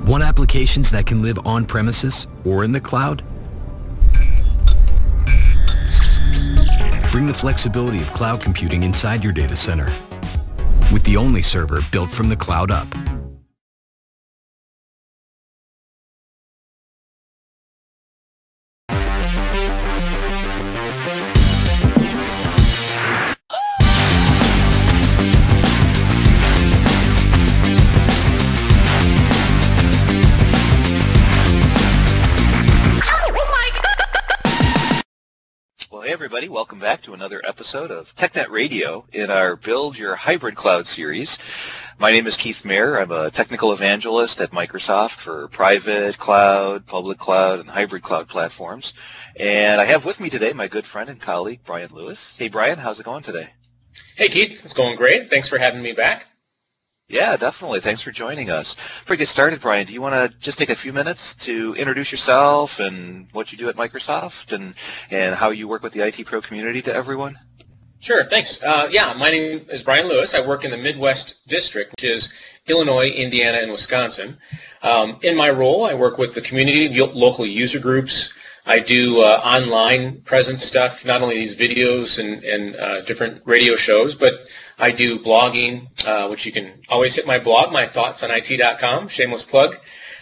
Want applications that can live on premises or in the cloud? Bring the flexibility of cloud computing inside your data center with the only server built from the cloud up. Hey everybody, welcome back to another episode of TechNet Radio in our Build Your Hybrid Cloud series. My name is Keith Mayer. I'm a technical evangelist at Microsoft for private cloud, public cloud, and hybrid cloud platforms. And I have with me today my good friend and colleague, Brian Lewis. Hey Brian, how's it going today? Hey Keith, it's going great. Thanks for having me back. Yeah, definitely. Thanks for joining us. Before we get started, Brian, do you want to just take a few minutes to introduce yourself and what you do at Microsoft and how you work with the IT Pro community to everyone? Sure, thanks. My name is Brian Lewis. I work in the Midwest District, which is Illinois, Indiana, and Wisconsin. In my role, I work with the community, local user groups. I do online presence stuff, not only these videos and different radio shows, but I do blogging, which you can always hit my blog, mythoughtsonit.com, shameless plug.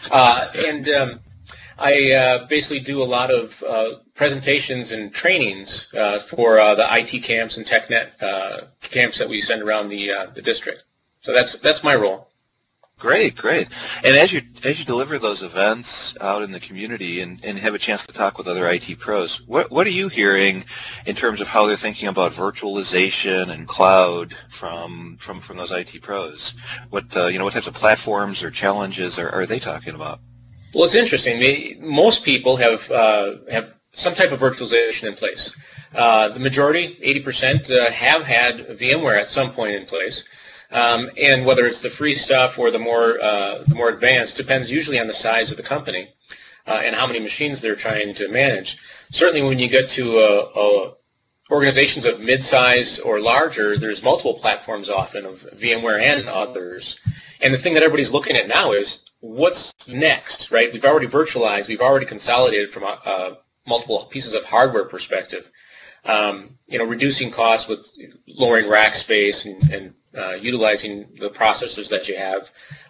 I basically do a lot of presentations and trainings for the IT camps and TechNet camps that we send around the district. So that's my role. Great. And as you deliver those events out in the community and have a chance to talk with other IT pros, what are you hearing in terms of how they're thinking about virtualization and cloud from those IT pros? What types of platforms or challenges are they talking about? Well, it's interesting. Most people have some type of virtualization in place. The majority, 80%, have had VMware at some point in place. And whether it's the free stuff or the more advanced depends usually on the size of the company and how many machines they're trying to manage. Certainly when you get to organizations of mid-size or larger, there's multiple platforms often of VMware and others. And the thing that everybody's looking at now is what's next, right? We've already virtualized, we've already consolidated from multiple pieces of hardware perspective. Reducing costs with lowering rack space and utilizing the processors that you have.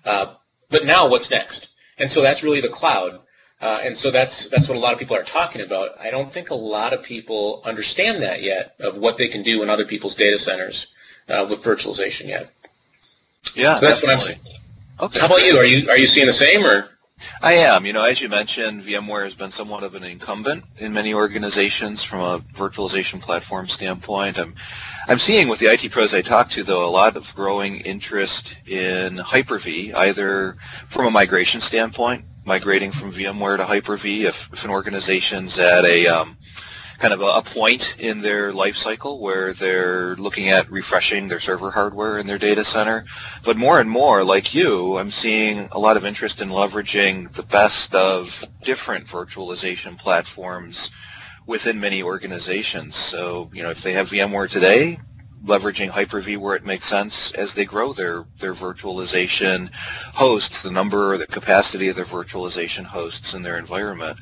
But now what's next? And so that's really the cloud. And so that's what a lot of people are talking about. I don't think a lot of people understand that yet, of what they can do in other people's data centers with virtualization yet. Yeah, so that's definitely. What I'm saying. Okay. How about you? Are you seeing the same or? I am. As you mentioned, VMware has been somewhat of an incumbent in many organizations from a virtualization platform standpoint. I'm seeing with the IT pros I talk to, though, a lot of growing interest in Hyper-V, either from a migration standpoint, migrating from VMware to Hyper-V, if an organization's at a kind of a point in their life cycle where they're looking at refreshing their server hardware in their data center. But more and more, like you, I'm seeing a lot of interest in leveraging the best of different virtualization platforms within many organizations. So, if they have VMware today, leveraging Hyper-V where it makes sense as they grow their virtualization hosts, the number or the capacity of their virtualization hosts in their environment.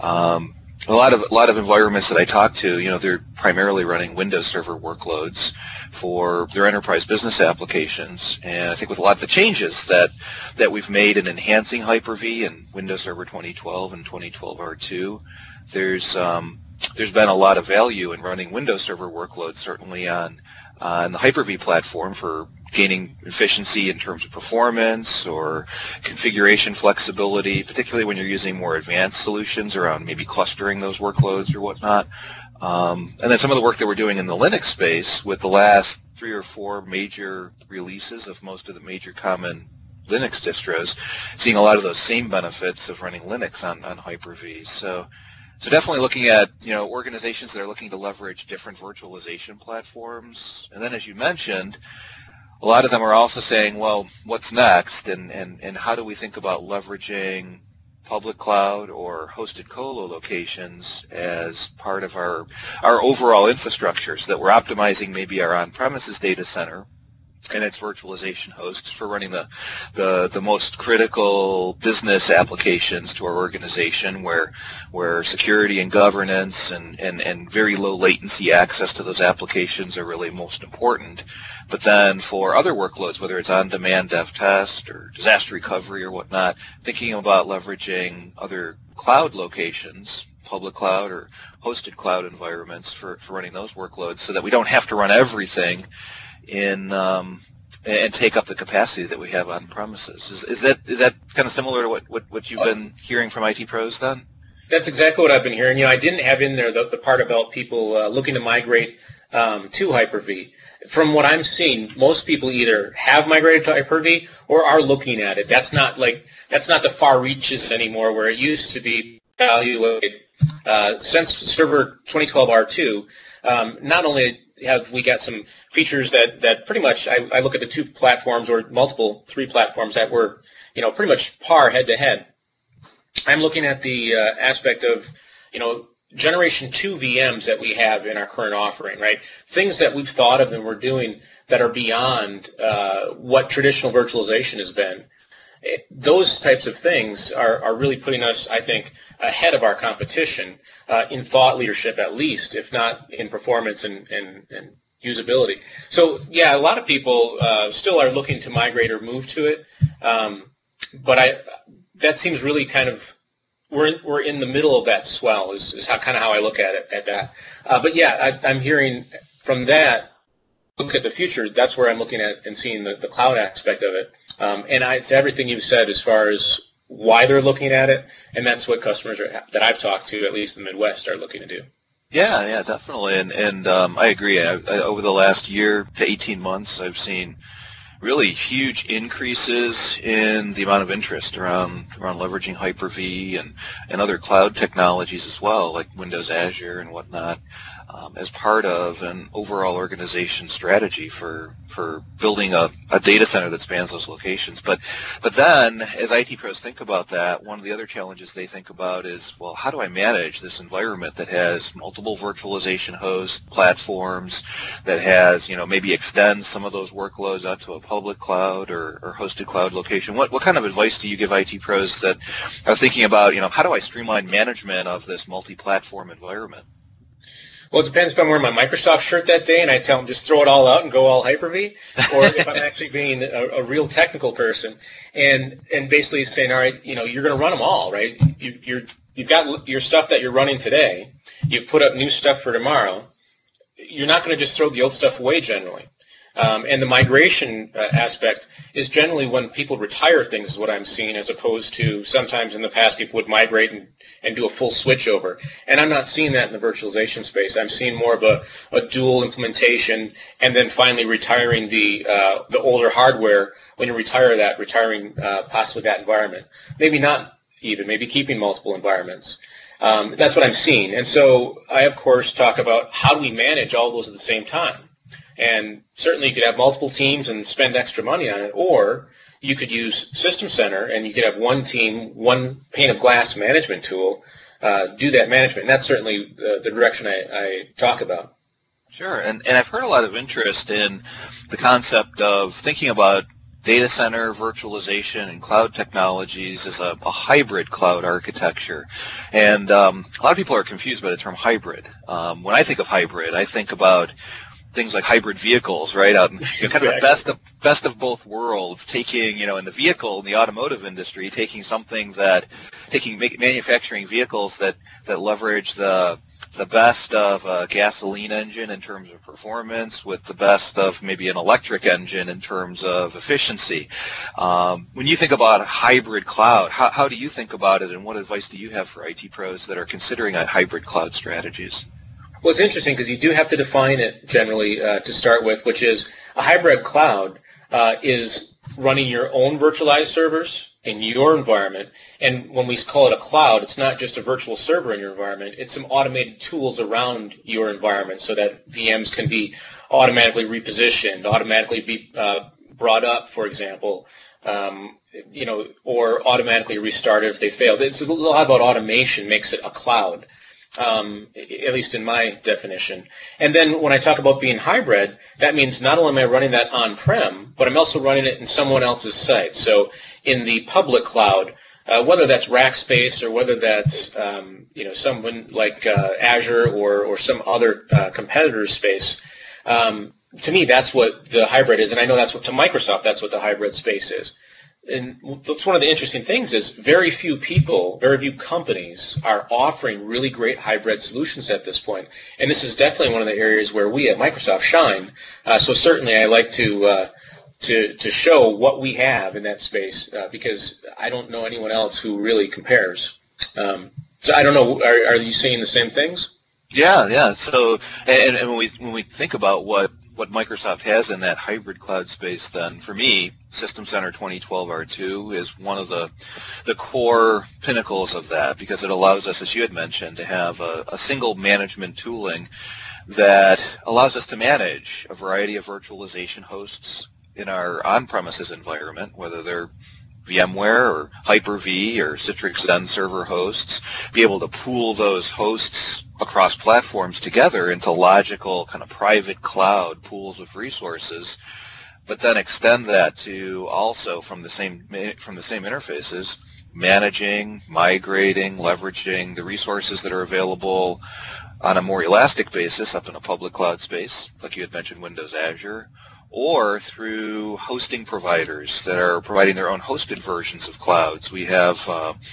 A lot of environments that I talk to, they're primarily running Windows Server workloads for their enterprise business applications. And I think with a lot of the changes that we've made in enhancing Hyper-V and Windows Server 2012 and 2012 R2, there's been a lot of value in running Windows Server workloads, certainly on the Hyper-V platform, for gaining efficiency in terms of performance or configuration flexibility, particularly when you're using more advanced solutions around maybe clustering those workloads or whatnot. And then some of the work that we're doing in the Linux space with the last 3 or 4 major releases of most of the major common Linux distros, seeing a lot of those same benefits of running Linux on Hyper-V. So definitely looking at organizations that are looking to leverage different virtualization platforms. And then, as you mentioned, a lot of them are also saying, well, what's next, and how do we think about leveraging public cloud or hosted colo locations as part of our overall infrastructure, so that we're optimizing maybe our on-premises data center, but we're also looking at and its virtualization hosts for running the most critical business applications to our organization, where security and governance and very low latency access to those applications are really most important. But then for other workloads, whether it's on-demand dev test or disaster recovery or whatnot, thinking about leveraging other cloud locations, public cloud or hosted cloud environments for running those workloads, so that we don't have to run everything in and take up the capacity that we have on premises. Is that kind of similar to what you've been hearing from IT pros then? That's exactly what I've been hearing. I didn't have in there the part about people looking to migrate to Hyper-V. From what I'm seeing, most people either have migrated to Hyper-V or are looking at it. That's not the far reaches anymore, where it used to be evaluated. Since Server 2012 R2, not only have we got some features that pretty much, I look at the two platforms or three platforms that were, pretty much par head-to-head. I'm looking at the aspect of, Generation 2 VMs that we have in our current offering, right? Things that we've thought of and we're doing that are beyond what traditional virtualization has been. Those types of things are really putting us, I think, ahead of our competition in thought leadership, at least, if not in performance and usability. So, yeah, a lot of people still are looking to migrate or move to it, but that seems really kind of, we're in the middle of that swell is how I look at it, at that. But yeah, I'm hearing from that, look at the future, that's where I'm looking at and seeing the cloud aspect of it. And it's everything you've said as far as why they're looking at it, and that's what customers that I've talked to, at least in the Midwest, are looking to do. Yeah, definitely. And I agree. Over the last year to 18 months, I've seen really huge increases in the amount of interest around leveraging Hyper-V and other cloud technologies as well, like Windows Azure and whatnot, as part of an overall organization strategy for building a data center that spans those locations. But then, as IT pros think about that, one of the other challenges they think about is, well, how do I manage this environment that has multiple virtualization hosts, platforms, that has, maybe extends some of those workloads out to a public cloud or hosted cloud location? What kind of advice do you give IT pros that are thinking about, how do I streamline management of this multi-platform environment? Well, it depends if I'm wearing my Microsoft shirt that day and I tell them just throw it all out and go all Hyper-V, or if I'm actually being a real technical person and basically saying, all right, you're going to run them all, right? You've got your stuff that you're running today. You've put up new stuff for tomorrow. You're not going to just throw the old stuff away generally. And the migration aspect is generally when people retire things, is what I'm seeing, as opposed to sometimes in the past people would migrate and do a full switch over. And I'm not seeing that in the virtualization space. I'm seeing more of a dual implementation, and then finally retiring the older hardware. When you retire that, retiring possibly that environment. Maybe not even, maybe keeping multiple environments. That's what I'm seeing. And so I, of course, talk about how do we manage all those at the same time. And certainly you could have multiple teams and spend extra money on it, or you could use System Center and you could have one team, one pane of glass management tool, do that management. And that's certainly the direction I talk about. Sure, and I've heard a lot of interest in the concept of thinking about data center virtualization and cloud technologies as a hybrid cloud architecture. And a lot of people are confused by the term hybrid. When I think of hybrid, I think about things like hybrid vehicles, right? Kind of the best of both worlds, taking, in the vehicle, in the automotive industry, taking manufacturing vehicles that leverage the best of a gasoline engine in terms of performance with the best of maybe an electric engine in terms of efficiency. When you think about hybrid cloud, how do you think about it, and what advice do you have for IT pros that are considering hybrid cloud strategies? Well, it's interesting because you do have to define it generally to start with, which is a hybrid cloud is running your own virtualized servers in your environment. And when we call it a cloud, it's not just a virtual server in your environment. It's some automated tools around your environment so that VMs can be automatically repositioned, automatically be brought up, for example, or automatically restarted if they fail. It's a lot about automation makes it a cloud. at least in my definition. And then when I talk about being hybrid, that means not only am I running that on-prem, but I'm also running it in someone else's site. So in the public cloud, whether that's Rackspace or whether that's someone like Azure or some other competitor's space, to me that's what the hybrid is, and I know that's what to Microsoft that's what the hybrid space is. And that's one of the interesting things is very few companies are offering really great hybrid solutions at this point. And this is definitely one of the areas where we at Microsoft shine. So certainly I like to show what we have in that space because I don't know anyone else who really compares. So I don't know, are you seeing the same things? Yeah. So, and when we think about what Microsoft has in that hybrid cloud space, then for me, System Center 2012 R2 is one of the core pinnacles of that because it allows us, as you had mentioned, to have a single management tooling that allows us to manage a variety of virtualization hosts in our on-premises environment, whether they're VMware or Hyper-V or Citrix Zen server hosts, be able to pool those hosts across platforms together into logical kind of private cloud pools of resources, but then extend that to also from the same interfaces, managing, migrating, leveraging the resources that are available on a more elastic basis up in a public cloud space, like you had mentioned, Windows Azure, or through hosting providers that are providing their own hosted versions of clouds. We have,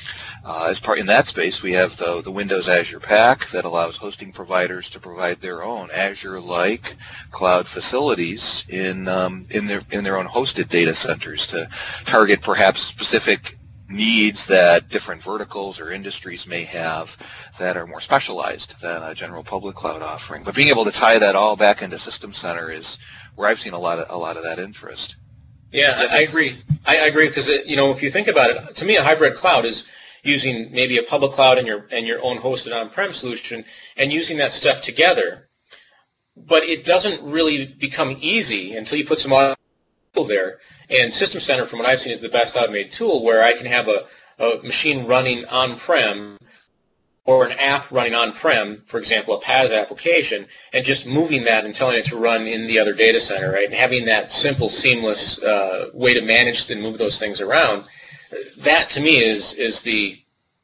in that space, we have the Windows Azure Pack that allows hosting providers to provide their own Azure-like cloud facilities in their own hosted data centers to target perhaps specific needs that different verticals or industries may have that are more specialized than a general public cloud offering. But being able to tie that all back into System Center is where I've seen a lot of that interest. Yeah, I agree. I agree because if you think about it, to me, a hybrid cloud is using maybe a public cloud and your own hosted on-prem solution and using that stuff together. But it doesn't really become easy until you put some automation there. And System Center, from what I've seen, is the best automated tool where I can have a machine running on-prem or an app running on-prem, for example, a PaaS application, and just moving that and telling it to run in the other data center, right? And having that simple, seamless way to manage and move those things around. That, to me, is the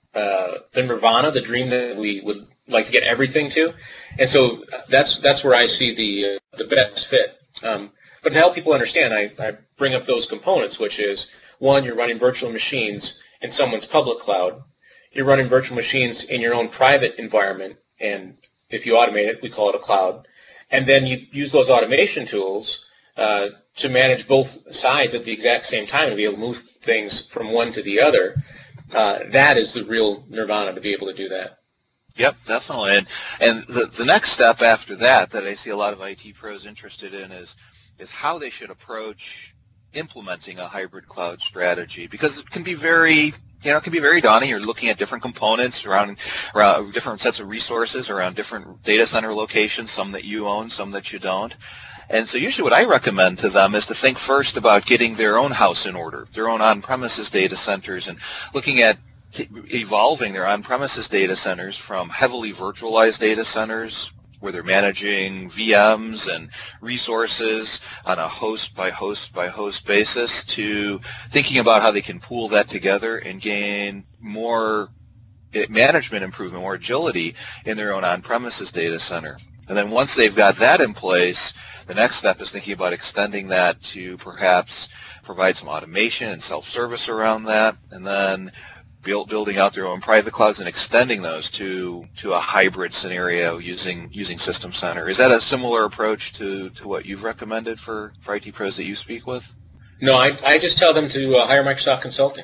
nirvana, the dream that we would like to get everything to. And so that's where I see the best fit. But to help people understand, I bring up those components, which is, one, you're running virtual machines in someone's public cloud. You're running virtual machines in your own private environment, and if you automate it, we call it a cloud. And then you use those automation tools to manage both sides at the exact same time and be able to move things from one to the other. That is the real nirvana, to be able to do that. Yep, definitely. And the next step after that I see a lot of IT pros interested in is how they should approach implementing a hybrid cloud strategy, because it can be very daunting. You're looking at different components around different sets of resources around different data center locations, some that you own, some that you don't. And so usually what I recommend to them is to think first about getting their own house in order, their own on-premises data centers, and looking at evolving their on-premises data centers from heavily virtualized data centers where they're managing VMs and resources on a host by host by host basis to thinking about how they can pool that together and gain more management improvement, more agility in their own on-premises data center. And then once they've got that in place, the next step is thinking about extending that to perhaps provide some automation and self-service around that, and then building out their own private clouds and extending those to a hybrid scenario using System Center. Is that a similar approach to what you've recommended for IT pros that you speak with? No, I just tell them to hire Microsoft Consulting.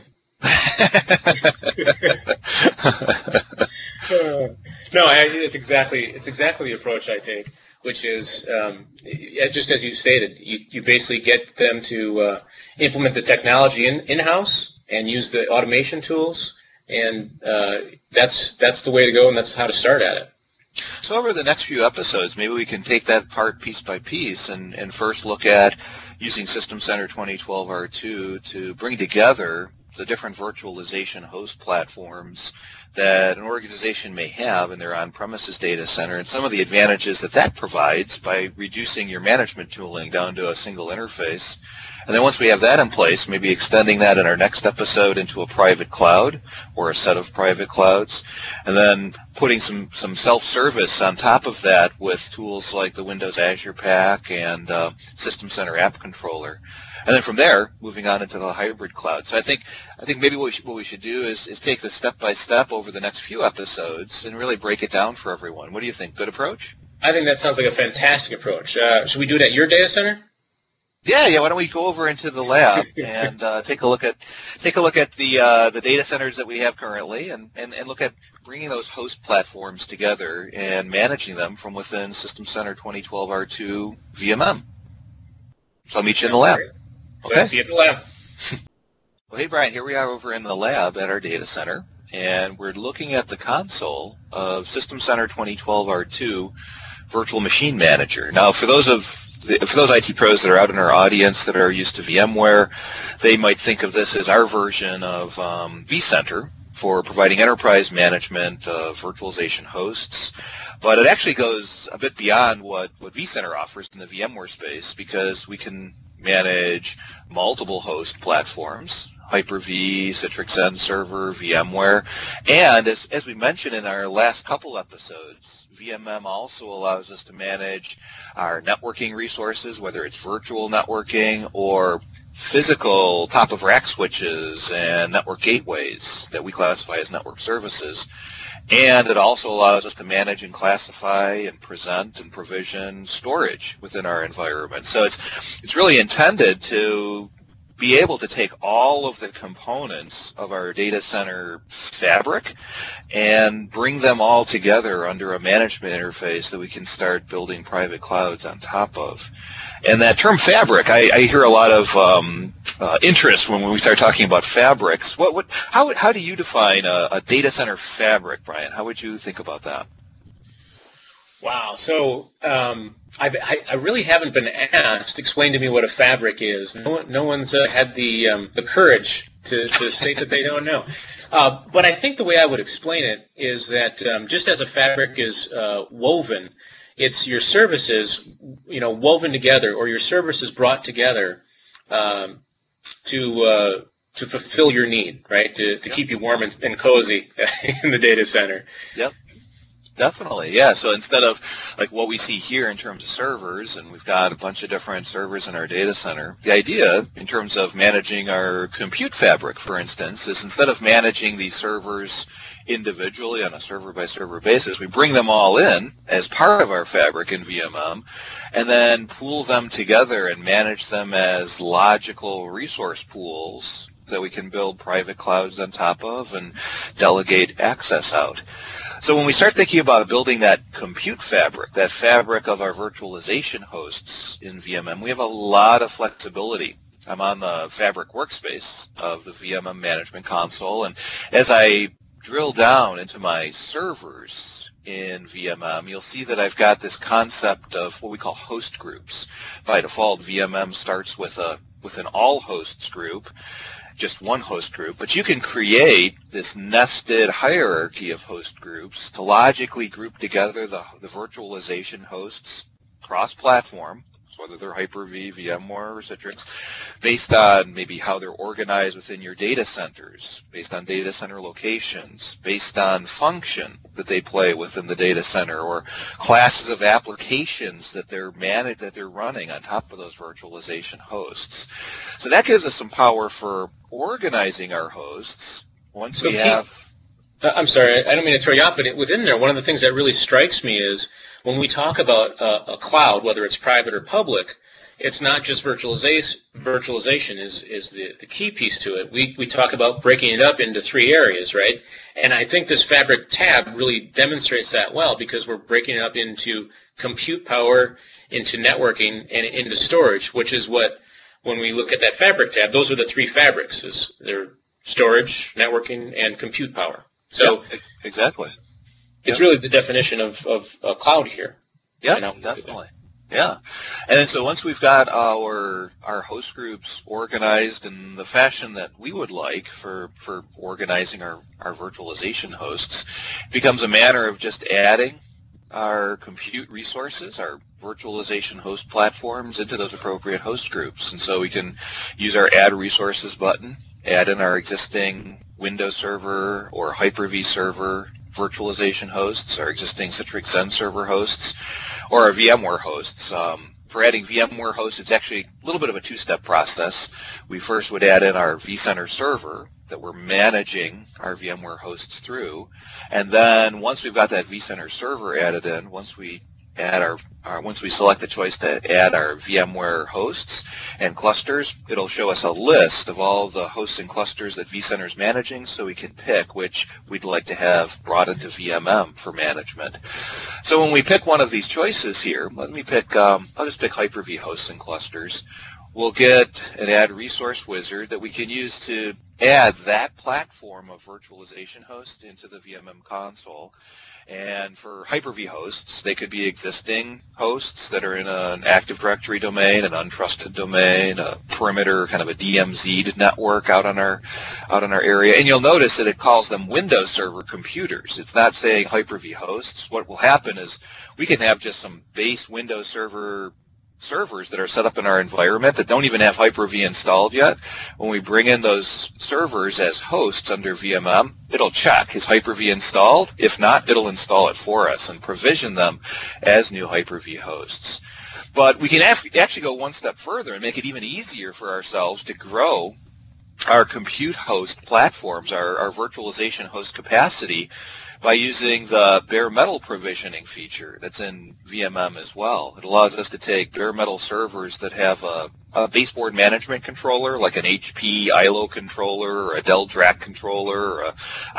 No, it's exactly the approach I take, which is just as you stated, you basically get them to implement the technology in-house and use the automation tools, and that's the way to go, and that's how to start at it. So over the next few episodes, maybe we can take that part piece by piece and first look at using System Center 2012 R2 to bring together the different virtualization host platforms that an organization may have in their on-premises data center and some of the advantages that that provides by reducing your management tooling down to a single interface. And then once we have that in place, maybe extending that in our next episode into a private cloud or a set of private clouds, and then putting some self-service on top of that with tools like the Windows Azure Pack and System Center App Controller. And then from there, moving on into the hybrid cloud. So I think maybe what we should do is take this step by step over the next few episodes and really break it down for everyone. What do you think? Good approach? I think that sounds like a fantastic approach. Should we do it at your data center? Yeah. Why don't we go over into the lab and take a look at the data centers that we have currently, and look at bringing those host platforms together and managing them from within System Center 2012 R2 VMM. So I'll meet you in the lab. Okay. So see you at the lab. Well, hey Brian, here we are over in the lab at our data center, and we're looking at the console of System Center 2012 R2 Virtual Machine Manager. Now, for those IT pros that are out in our audience that are used to VMware, they might think of this as our version of vCenter for providing enterprise management of virtualization hosts. But it actually goes a bit beyond what vCenter offers in the VMware space, because we can manage multiple host platforms, Hyper-V, Citrix End Server, VMware, and as we mentioned in our last couple episodes, VMM also allows us to manage our networking resources, whether it's virtual networking or physical top-of-rack switches and network gateways that we classify as network services. And it also allows us to manage and classify and present and provision storage within our environment. So it's really intended to be able to take all of the components of our data center fabric and bring them all together under a management interface that we can start building private clouds on top of. And that term fabric, I hear a lot of interest when we start talking about fabrics. How do you define a data center fabric, Brian? How would you think about that? Wow. So I really haven't been asked. Explain to me what a fabric is. No one's had the courage to state that they don't know. But I think the way I would explain it is that just as a fabric is woven, it's your services, woven together, or your services brought together to fulfill your need, right? To keep you warm and cozy in the data center. Yep. Definitely, yeah. So instead of like what we see here in terms of servers, and we've got a bunch of different servers in our data center, the idea in terms of managing our compute fabric, for instance, is instead of managing these servers individually on a server-by-server basis, we bring them all in as part of our fabric in VMM, and then pool them together and manage them as logical resource pools that we can build private clouds on top of and delegate access out. So when we start thinking about building that compute fabric, that fabric of our virtualization hosts in VMM, we have a lot of flexibility. I'm on the Fabric workspace of the VMM management console, and as I drill down into my servers in VMM, you'll see that I've got this concept of what we call host groups. By default, VMM starts with an all hosts group, just one host group, but you can create this nested hierarchy of host groups to logically group together the virtualization hosts cross-platform, so whether they're Hyper-V, VMware, or Citrix, based on maybe how they're organized within your data centers, based on data center locations, based on function that they play within the data center, or classes of applications that they're running on top of those virtualization hosts. So that gives us some power for organizing our hosts once we have... I'm sorry, I don't mean to throw you off, but within there, one of the things that really strikes me is when we talk about a cloud, whether it's private or public, it's not just virtualization is the key piece to it. We talk about breaking it up into three areas, right? And I think this Fabric tab really demonstrates that well, because we're breaking it up into compute power, into networking, and into storage, which is what, when we look at that Fabric tab, those are the three fabrics. They're storage, networking, and compute power. So yep, exactly. It's really the definition of a cloud here. Yeah, definitely. Yeah. And then so once we've got our host groups organized in the fashion that we would like for organizing our virtualization hosts, it becomes a matter of just adding our compute resources, our virtualization host platforms into those appropriate host groups. And so we can use our Add Resources button, add in our existing Windows Server or Hyper-V server virtualization hosts, our existing Citrix Xen server hosts, or our VMware hosts. For adding VMware hosts, it's actually a little bit of a two-step process. We first would add in our vCenter server that we're managing our VMware hosts through, and then once we've got that vCenter server added in, once we add once we select the choice to add our VMware hosts and clusters, it'll show us a list of all the hosts and clusters that vCenter is managing, so we can pick which we'd like to have brought into VMM for management. So when we pick one of these choices here, let me pick, I'll just pick Hyper-V hosts and clusters. We'll get an Add Resource wizard that we can use to add that platform of virtualization host into the VMM console. And for Hyper-V hosts, they could be existing hosts that are in an Active Directory domain, an untrusted domain, a perimeter, kind of a DMZ network out on our area. And you'll notice that it calls them Windows Server computers. It's not saying Hyper-V hosts. What will happen is we can have just some base Windows Server servers that are set up in our environment that don't even have Hyper-V installed yet. When we bring in those servers as hosts under VMM, it'll check, is Hyper-V installed? If not, it'll install it for us and provision them as new Hyper-V hosts. But we can actually go one step further and make it even easier for ourselves to grow our compute host platforms, our virtualization host capacity, by using the bare metal provisioning feature that's in VMM as well. It allows us to take bare metal servers that have a baseboard management controller, like an HP ILO controller or a Dell DRAC controller or a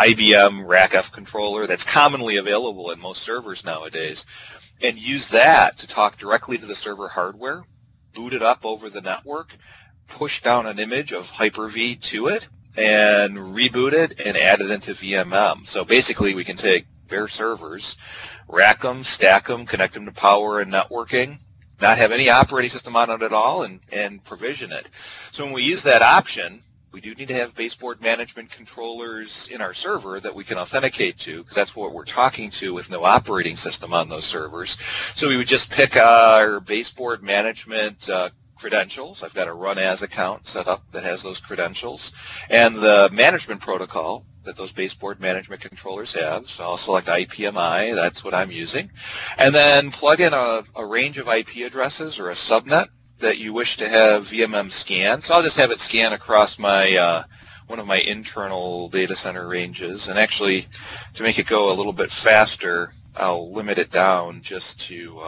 IBM RACF controller that's commonly available in most servers nowadays, and use that to talk directly to the server hardware, boot it up over the network, push down an image of Hyper-V to it, and reboot it and add it into VMM. So basically we can take bare servers, rack them, stack them, connect them to power and networking, not have any operating system on it at all, and provision it. So when we use that option, we do need to have baseboard management controllers in our server that we can authenticate to, because that's what we're talking to with no operating system on those servers. So we would just pick our baseboard management credentials. I've got a run as account set up that has those credentials, and the management protocol that those baseboard management controllers have. So I'll select IPMI, that's what I'm using, and then plug in a range of IP addresses or a subnet that you wish to have VMM scan. So I'll just have it scan across my one of my internal data center ranges, and actually to make it go a little bit faster, I'll limit it down just to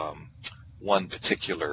one particular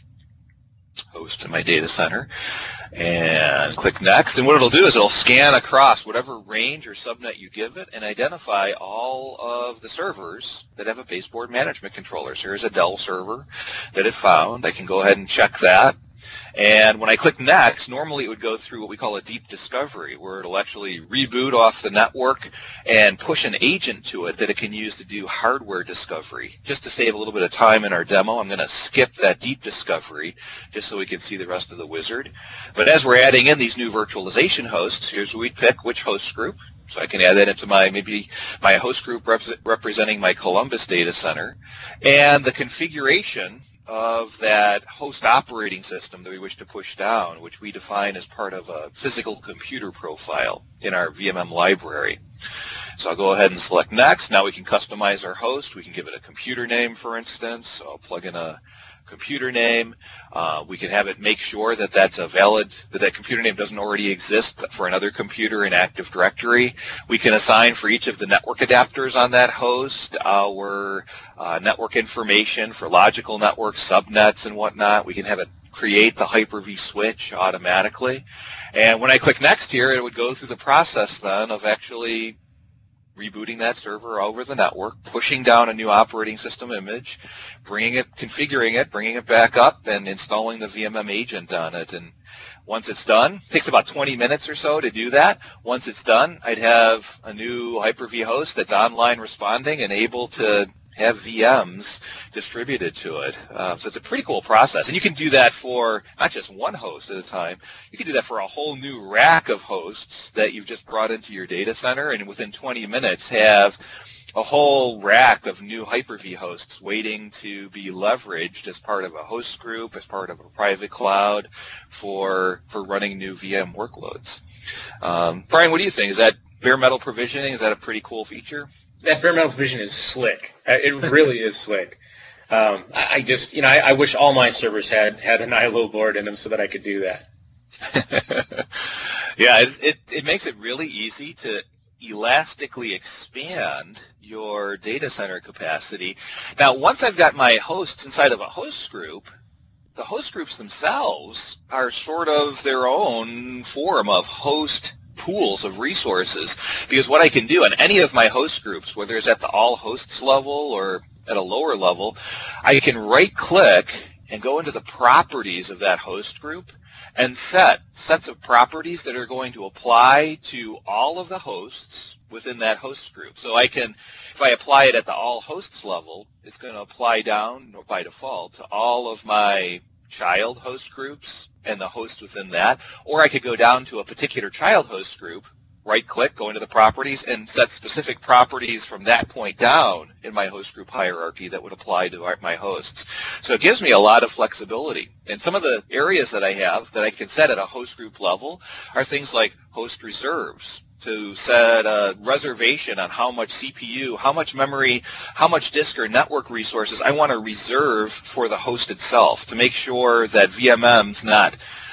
host in my data center, and click Next. And what it'll do is it'll scan across whatever range or subnet you give it and identify all of the servers that have a baseboard management controller. So here's a Dell server that it found. I can go ahead and check that. And when I click Next, normally it would go through what we call a deep discovery, where it'll actually reboot off the network and push an agent to it that it can use to do hardware discovery. Just to save a little bit of time in our demo, I'm going to skip that deep discovery just so we can see the rest of the wizard. But as we're adding in these new virtualization hosts, here's where we pick which host group. So I can add that into maybe my host group representing my Columbus data center, and the configuration of that host operating system that we wish to push down, which we define as part of a physical computer profile in our VMM library. So I'll go ahead and select Next. Now we can customize our host. We can give it a computer name, for instance. So I'll plug in a computer name. We can have it make sure that that's a valid, that computer name doesn't already exist for another computer in Active Directory. We can assign for each of the network adapters on that host our network information for logical networks, subnets, and whatnot. We can have it create the Hyper-V switch automatically. And when I click Next here, it would go through the process then of actually rebooting that server over the network, pushing down a new operating system image, configuring it, bringing it back up, and installing the VMM agent on it. And once it's done, it takes about 20 minutes or so to do that. Once it's done, I'd have a new Hyper-V host that's online responding and able to have VMs distributed to it. So it's a pretty cool process. And you can do that for not just one host at a time. You can do that for a whole new rack of hosts that you've just brought into your data center, and within 20 minutes have a whole rack of new Hyper-V hosts waiting to be leveraged as part of a host group, as part of a private cloud for running new VM workloads. Brian, what do you think? Is that bare metal provisioning? Is that a pretty cool feature? That bare metal provision is slick. It really is slick. I just, I wish all my servers had an ILO board in them so that I could do that. Yeah, it makes it really easy to elastically expand your data center capacity. Now, once I've got my hosts inside of a host group, the host groups themselves are sort of their own form of host pools of resources, because what I can do in any of my host groups, whether it's at the all hosts level or at a lower level, I can right-click and go into the properties of that host group and set sets of properties that are going to apply to all of the hosts within that host group. So I can, if I apply it at the all hosts level, it's going to apply down by default to all of my child host groups and the host within that, or I could go down to a particular child host group, right-click, go into the properties, and set specific properties from that point down in my host group hierarchy that would apply to my hosts. So it gives me a lot of flexibility. And some of the areas that I have that I can set at a host group level are things like host reserves, to set a reservation on how much CPU, how much memory, how much disk or network resources I want to reserve for the host itself, to make sure that VMM's not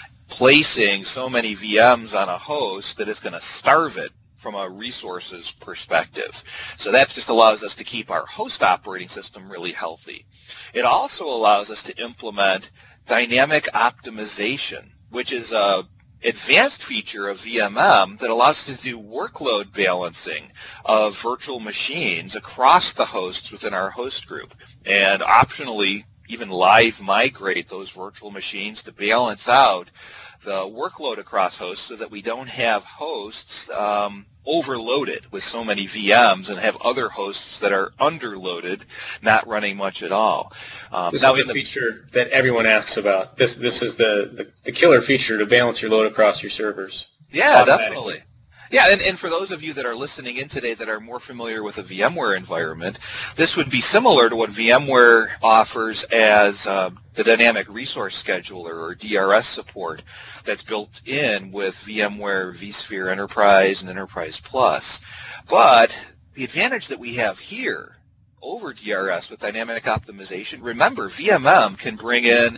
placing so many VMs on a host that it's going to starve it from a resources perspective. So that just allows us to keep our host operating system really healthy. It also allows us to implement dynamic optimization, which is a advanced feature of VMM that allows us to do workload balancing of virtual machines across the hosts within our host group, and optionally even live migrate those virtual machines to balance out the workload across hosts so that we don't have hosts overloaded with so many VMs and have other hosts that are underloaded, not running much at all. This is the feature that everyone asks about. This is the killer feature to balance your load across your servers. Yeah, definitely. Yeah, and for those of you that are listening in today that are more familiar with a VMware environment, this would be similar to what VMware offers as the Dynamic Resource Scheduler, or DRS support, that's built in with VMware vSphere Enterprise and Enterprise Plus. But the advantage that we have here over DRS with dynamic optimization, remember, VMM can bring in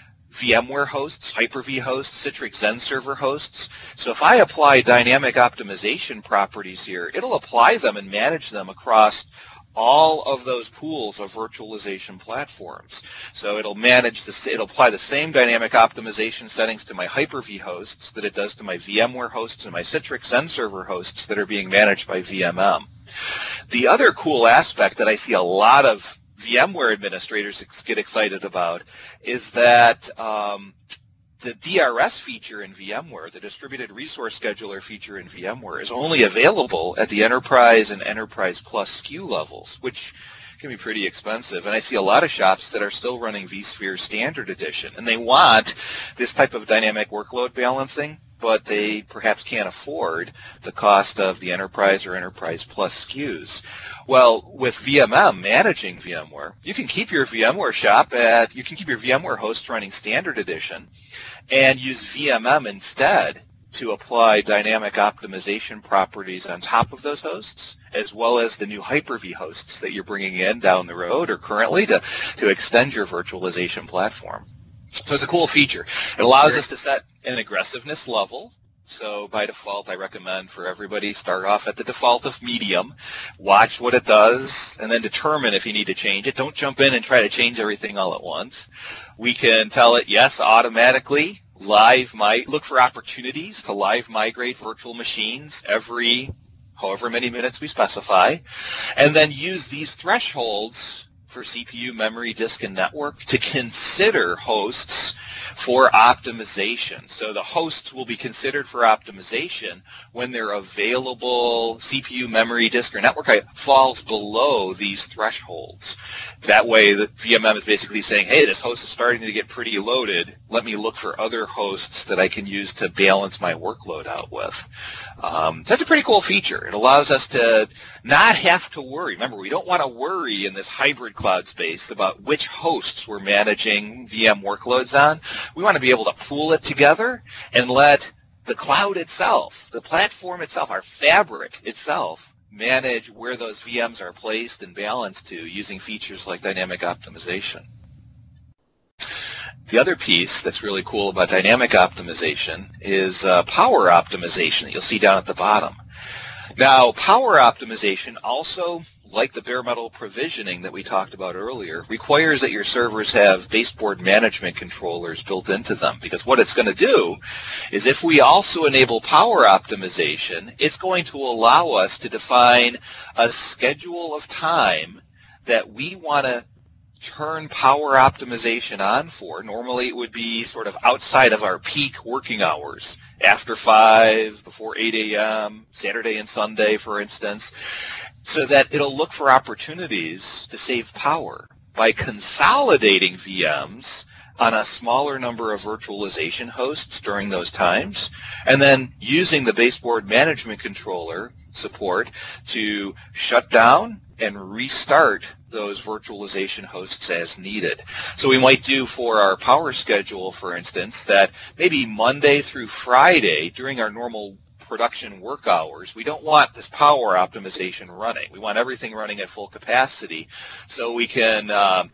VMware hosts, Hyper-V hosts, Citrix Xen server hosts. So if I apply dynamic optimization properties here, it'll apply them and manage them across all of those pools of virtualization platforms. So it'll apply the same dynamic optimization settings to my Hyper-V hosts that it does to my VMware hosts and my Citrix Xen server hosts that are being managed by VMM. The other cool aspect that I see a lot of VMware administrators get excited about is that the DRS feature in VMware, the Distributed Resource Scheduler feature in VMware, is only available at the Enterprise and Enterprise Plus SKU levels, which can be pretty expensive. And I see a lot of shops that are still running vSphere Standard Edition, and they want this type of dynamic workload balancing, but they perhaps can't afford the cost of the Enterprise or Enterprise Plus SKUs. Well, with VMM managing VMware, you can keep your VMware host running Standard Edition and use VMM instead to apply dynamic optimization properties on top of those hosts, as well as the new Hyper-V hosts that you're bringing in down the road or currently to extend your virtualization platform. So it's a cool feature. It allows us to set an aggressiveness level. So by default, I recommend for everybody start off at the default of medium, watch what it does, and then determine if you need to change it. Don't jump in and try to change everything all at once. We can tell it, yes, automatically, look for opportunities to live migrate virtual machines every however many minutes we specify, and then use these thresholds for CPU, memory, disk, and network to consider hosts for optimization. So the hosts will be considered for optimization when their available CPU, memory, disk, or network falls below these thresholds. That way the VMM is basically saying, hey, this host is starting to get pretty loaded. Let me look for other hosts that I can use to balance my workload out with. So that's a pretty cool feature. It allows us to not have to worry. Remember, we don't want to worry in this hybrid cloud space about which hosts we're managing VM workloads on. We want to be able to pool it together and let the cloud itself, the platform itself, our fabric itself, manage where those VMs are placed and balanced to using features like dynamic optimization. The other piece that's really cool about dynamic optimization is power optimization that you'll see down at the bottom. Now, power optimization also, like the bare metal provisioning that we talked about earlier, requires that your servers have baseboard management controllers built into them, because what it's going to do is if we also enable power optimization, it's going to allow us to define a schedule of time that we want to turn power optimization on for. Normally it would be sort of outside of our peak working hours, after 5, before 8 a.m., Saturday and Sunday, for instance, so that it'll look for opportunities to save power by consolidating VMs on a smaller number of virtualization hosts during those times, and then using the baseboard management controller support to shut down and restart those virtualization hosts as needed. So we might do for our power schedule, for instance, that maybe Monday through Friday during our normal production work hours, we don't want this power optimization running. We want everything running at full capacity, so we can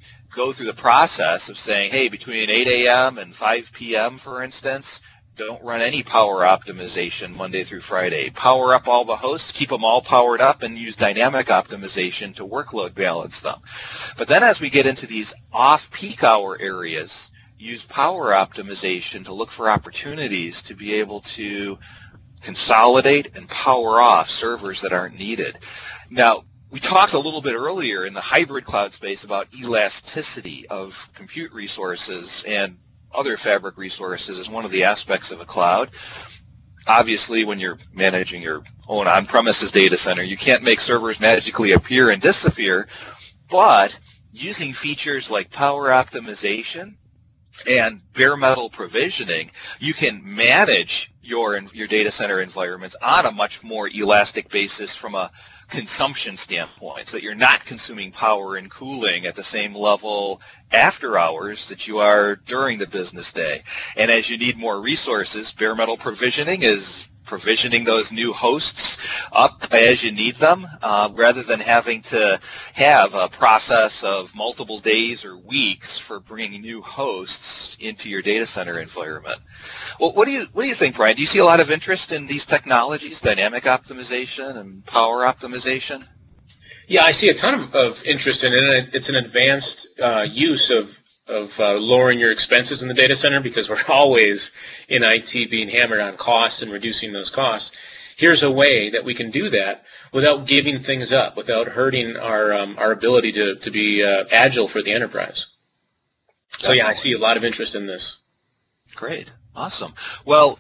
go through the process of saying, hey, between 8 a.m. and 5 p.m., for instance, don't run any power optimization Monday through Friday. Power up all the hosts, keep them all powered up, and use dynamic optimization to workload balance them. But then as we get into these off-peak hour areas, use power optimization to look for opportunities to be able to consolidate and power off servers that aren't needed. Now, we talked a little bit earlier in the hybrid cloud space about elasticity of compute resources and other fabric resources as one of the aspects of a cloud. Obviously, when you're managing your own on-premises data center, you can't make servers magically appear and disappear, but using features like power optimization and bare metal provisioning, you can manage your data center environments on a much more elastic basis from a consumption standpoint, so that you're not consuming power and cooling at the same level after hours that you are during the business day. And as you need more resources, bare metal provisioning is provisioning those new hosts up as you need them, rather than having to have a process of multiple days or weeks for bringing new hosts into your data center environment. Well, what do you think, Brian? Do you see a lot of interest in these technologies, dynamic optimization and power optimization? Yeah, I see a ton of interest in it. It's an advanced use of lowering your expenses in the data center, because we're always in IT being hammered on costs and reducing those costs. Here's a way that we can do that without giving things up, without hurting our ability to be agile for the enterprise. So yeah, I see a lot of interest in this. Great. Awesome. Well,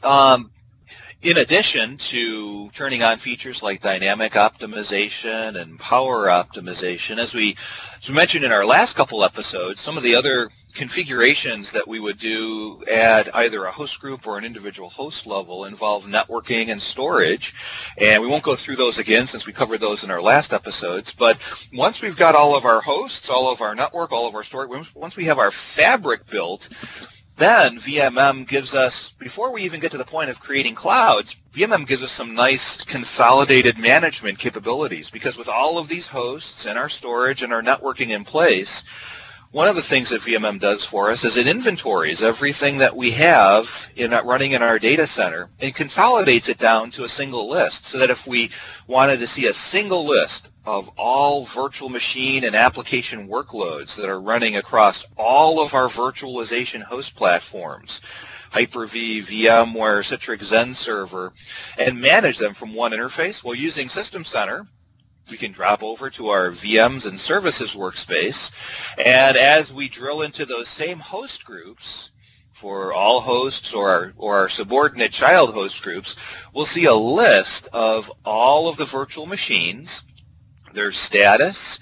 in addition to turning on features like dynamic optimization and power optimization, as we mentioned in our last couple episodes, some of the other configurations that we would do at either a host group or an individual host level involve networking and storage. And we won't go through those again since we covered those in our last episodes. But once we've got all of our hosts, all of our network, all of our storage, once we have our fabric built, then VMM gives us, before we even get to the point of creating clouds, VMM gives us some nice consolidated management capabilities, because with all of these hosts and our storage and our networking in place, one of the things that VMM does for us is it inventories everything that we have running in our data center and consolidates it down to a single list, so that if we wanted to see a single list of all virtual machine and application workloads that are running across all of our virtualization host platforms, Hyper-V, VMware, Citrix Zen Server, and manage them from one interface, well, using System Center, we can drop over to our VMs and services workspace. And as we drill into those same host groups, for all hosts or our subordinate child host groups, we'll see a list of all of the virtual machines, their status.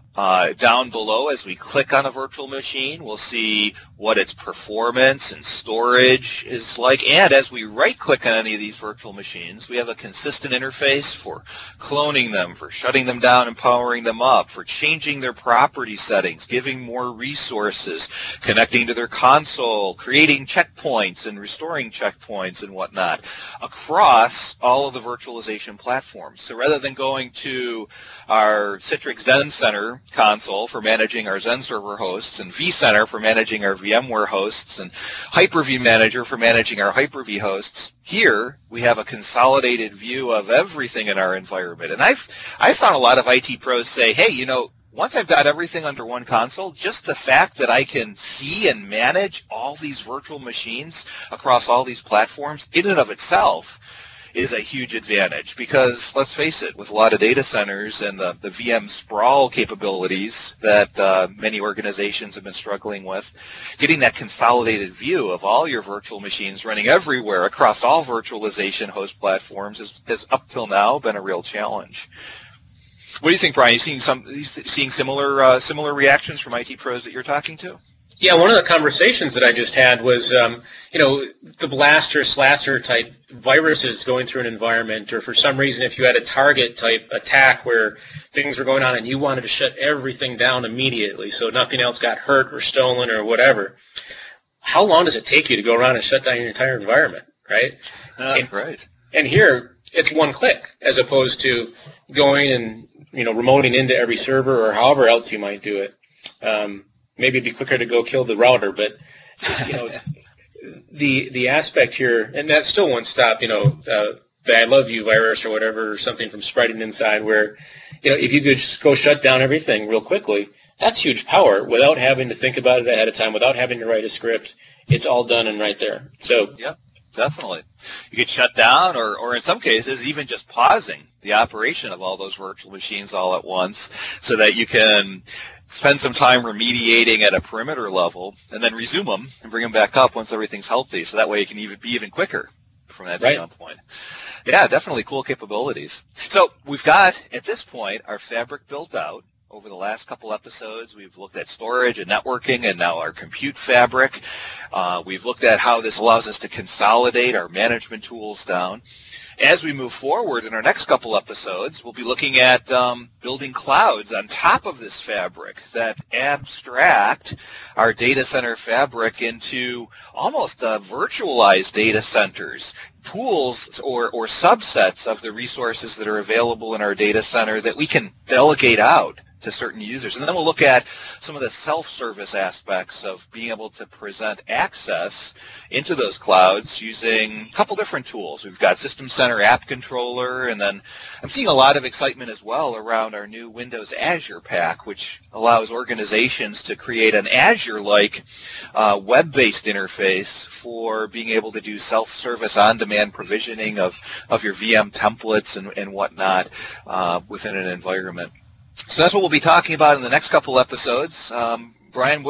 Down below, as we click on a virtual machine, we'll see what its performance and storage is like. And as we right-click on any of these virtual machines, we have a consistent interface for cloning them, for shutting them down and powering them up, for changing their property settings, giving more resources, connecting to their console, creating checkpoints and restoring checkpoints and whatnot across all of the virtualization platforms. So rather than going to our Citrix Zen Center console for managing our Zen server hosts and vCenter for managing our VMware hosts and Hyper-V Manager for managing our Hyper-V hosts, here we have a consolidated view of everything in our environment. And I've found a lot of IT pros say, hey, you know, once I've got everything under one console, just the fact that I can see and manage all these virtual machines across all these platforms in and of itself is a huge advantage, because let's face it, with a lot of data centers and the VM sprawl capabilities that many organizations have been struggling with, getting that consolidated view of all your virtual machines running everywhere across all virtualization host platforms has up till now been a real challenge. What do you think, Brian? You seeing similar reactions from IT pros that you're talking to? Yeah, one of the conversations that I just had was, the blast or slasher type viruses going through an environment, or for some reason if you had a target type attack where things were going on and you wanted to shut everything down immediately so nothing else got hurt or stolen or whatever. How long does it take you to go around and shut down your entire environment, right? Right. And here it's one click as opposed to going and, remoting into every server or however else you might do it. Maybe it'd be quicker to go kill the router, but the aspect here, and that still won't stop, the I love you virus or whatever, or something from spreading inside where, if you could just go shut down everything real quickly, that's huge power without having to think about it ahead of time, without having to write a script. It's all done and right there. So yeah, definitely. You could shut down or in some cases even just pausing the operation of all those virtual machines all at once so that you can spend some time remediating at a perimeter level and then resume them and bring them back up once everything's healthy. So that way you can be even quicker from that standpoint. Yeah, definitely cool capabilities. So we've got, at this point, our fabric built out. Over the last couple episodes, we've looked at storage and networking and now our compute fabric. We've looked at how this allows us to consolidate our management tools down. As we move forward in our next couple episodes, we'll be looking at building clouds on top of this fabric that abstract our data center fabric into almost virtualized data centers, pools or subsets of the resources that are available in our data center that we can delegate out to certain users. And then we'll look at some of the self-service aspects of being able to present access into those clouds using a couple different tools. We've got System Center App Controller, and then I'm seeing a lot of excitement as well around our new Windows Azure Pack, which allows organizations to create an Azure-like web-based interface for being able to do self-service on-demand provisioning of your VM templates and whatnot within an environment. So that's what we'll be talking about in the next couple episodes. Brian,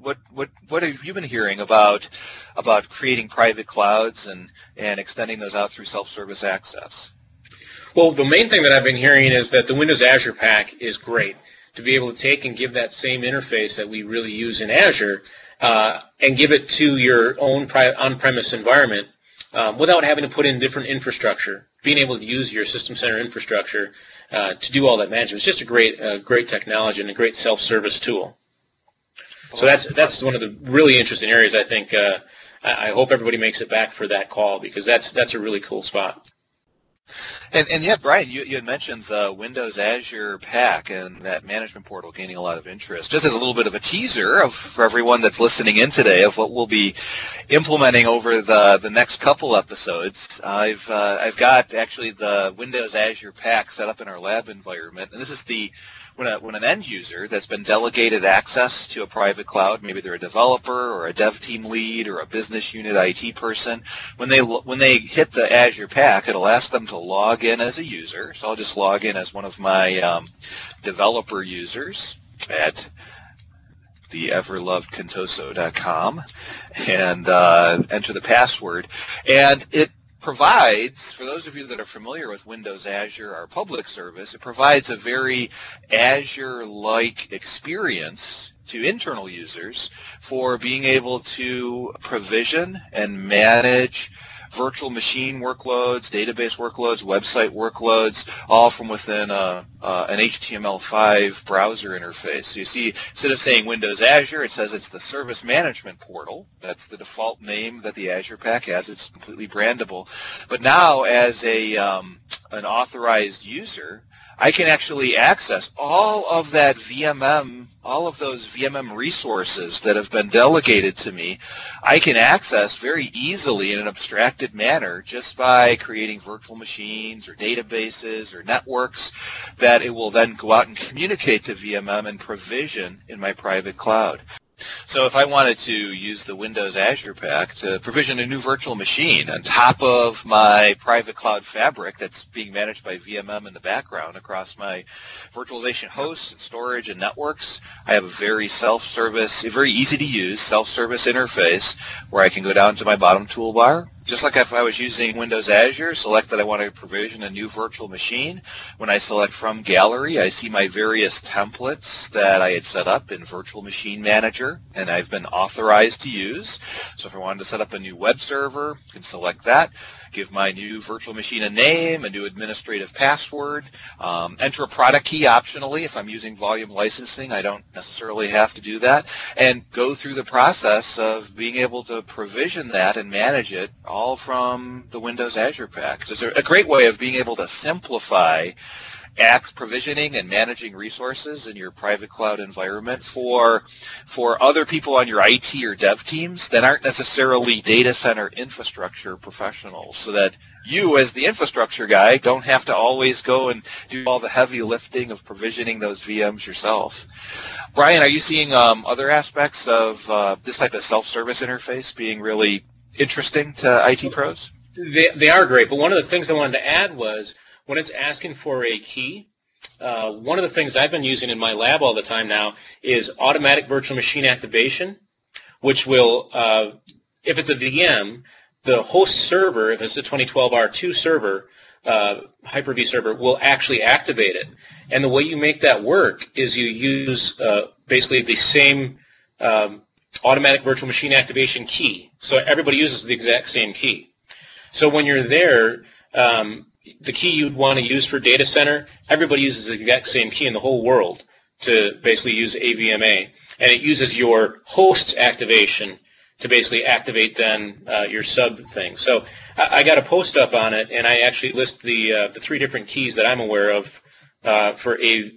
what have you been hearing about creating private clouds and extending those out through self-service access? Well, the main thing that I've been hearing is that the Windows Azure Pack is great to be able to take and give that same interface that we really use in Azure and give it to your own on-premise environment without having to put in different infrastructure. Being able to use your System Center infrastructure to do all that management is just a great technology and a great self-service tool. So that's one of the really interesting areas. I think I hope everybody makes it back for that call, because that's a really cool spot. And yeah, Brian, you had mentioned the Windows Azure Pack and that management portal gaining a lot of interest. Just as a little bit of a teaser for everyone that's listening in today of what we'll be implementing over the next couple episodes, I've got actually the Windows Azure Pack set up in our lab environment, and this is when an end user that's been delegated access to a private cloud, maybe they're a developer or a dev team lead or a business unit IT person, when they hit the Azure Pack, it'll ask them to log log in as a user. So I'll just log in as one of my developer users at theeverlovedcontoso.com and enter the password. And it provides, for those of you that are familiar with Windows Azure, our public service, it provides a very Azure-like experience to internal users for being able to provision and manage virtual machine workloads, database workloads, website workloads, all from within an HTML5 browser interface. So you see, instead of saying Windows Azure, it says it's the Service Management Portal. That's the default name that the Azure Pack has. It's completely brandable. But now, as an authorized user, I can actually access all of that VMM, all of those VMM resources that have been delegated to me. I can access very easily in an abstracted manner just by creating virtual machines or databases or networks that it will then go out and communicate to VMM and provision in my private cloud. So if I wanted to use the Windows Azure Pack to provision a new virtual machine on top of my private cloud fabric that's being managed by VMM in the background across my virtualization hosts and storage and networks, I have a very self-service, a very easy to use self-service interface where I can go down to my bottom toolbar. Just like if I was using Windows Azure, select that I want to provision a new virtual machine. When I select from gallery, I see my various templates that I had set up in Virtual Machine Manager and I've been authorized to use. So if I wanted to set up a new web server, I can select that, give my new virtual machine a name, a new administrative password, enter a product key optionally. If I'm using volume licensing, I don't necessarily have to do that, and go through the process of being able to provision that and manage it all from the Windows Azure Pack. So it's a great way of being able to simplify provisioning and managing resources in your private cloud environment for other people on your IT or dev teams that aren't necessarily data center infrastructure professionals, so that you as the infrastructure guy don't have to always go and do all the heavy lifting of provisioning those VMs yourself. Brian, are you seeing other aspects of this type of self-service interface being really interesting to IT pros? They are great, but one of the things I wanted to add was when it's asking for a key, one of the things I've been using in my lab all the time now is automatic virtual machine activation, which will, if it's a VM, the host server, if it's a 2012 R2 server, Hyper-V server, will actually activate it. And the way you make that work is you use basically the same automatic virtual machine activation key. So everybody uses the exact same key. So when you're there, the key you'd want to use for data center, everybody uses the exact same key in the whole world to basically use AVMA. And it uses your host's activation to basically activate then your sub thing. So I got a post up on it, and I actually list the 3 different keys that I'm aware of for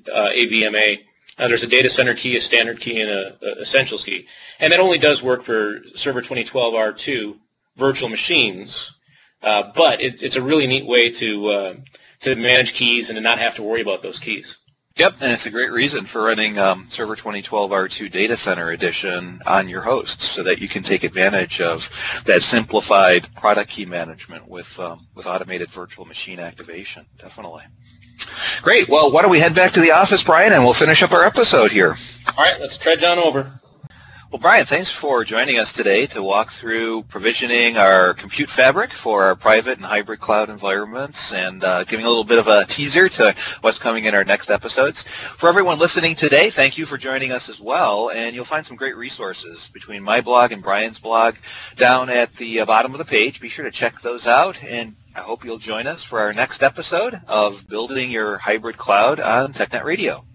AVMA. There's a data center key, a standard key, and a essentials key. And that only does work for Server 2012 R2 virtual machines. But it's a really neat way to manage keys and to not have to worry about those keys. Yep, and it's a great reason for running Server 2012 R2 Data Center Edition on your hosts, so that you can take advantage of that simplified product key management with automated virtual machine activation. Definitely. Great. Well, why don't we head back to the office, Brian, and we'll finish up our episode here. All right, let's tread down over. Well, Brian, thanks for joining us today to walk through provisioning our compute fabric for our private and hybrid cloud environments, and giving a little bit of a teaser to what's coming in our next episodes. For everyone listening today, thank you for joining us as well, and you'll find some great resources between my blog and Brian's blog down at the bottom of the page. Be sure to check those out, and I hope you'll join us for our next episode of Building Your Hybrid Cloud on TechNet Radio.